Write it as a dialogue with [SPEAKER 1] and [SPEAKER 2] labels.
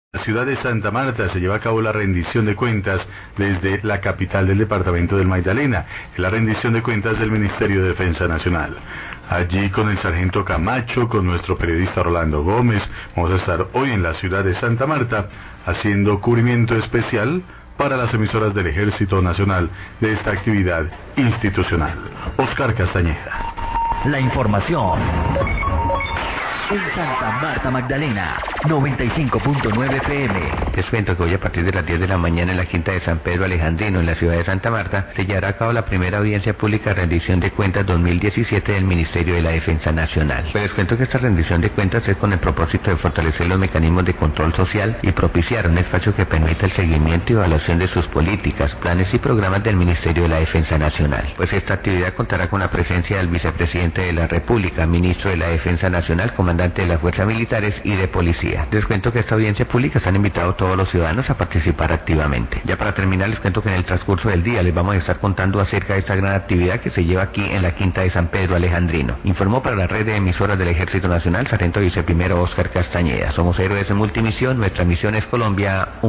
[SPEAKER 1] La ciudad de Santa Marta se lleva a cabo la rendición de cuentas desde la capital del departamento del Magdalena, en la rendición de cuentas del Ministerio de Defensa Nacional. Allí con el sargento Camacho, con nuestro periodista Rolando Gómez, vamos a estar hoy en la ciudad de Santa Marta haciendo cubrimiento especial para las emisoras del Ejército Nacional de esta actividad institucional. Oscar Castañeda.
[SPEAKER 2] La información en Santa Marta Magdalena, 95.9 FM.
[SPEAKER 3] Les cuento que hoy a partir de las 10 de la mañana en la Quinta de San Pedro Alejandrino, en la ciudad de Santa Marta, se llevará a cabo la primera audiencia pública de rendición de cuentas 2017 del Ministerio de la Defensa Nacional. Pues les cuento que esta rendición de cuentas es con el propósito de fortalecer los mecanismos de control social y propiciar un espacio que permita el seguimiento y evaluación de sus políticas, planes y programas del Ministerio de la Defensa Nacional. Pues esta actividad contará con la presencia del vicepresidente de la República, ministro de la Defensa Nacional, comandante de las fuerzas militares y de policía. Les cuento que esta audiencia pública están invitados todos los ciudadanos a participar activamente. Ya para terminar, les cuento que en el transcurso del día les vamos a estar contando acerca de esta gran actividad que se lleva aquí en la Quinta de San Pedro Alejandrino. Informó para la red de emisoras del Ejército Nacional, sargento viceprimero Oscar Castañeda. Somos héroes en multimisión, nuestra misión es Colombia.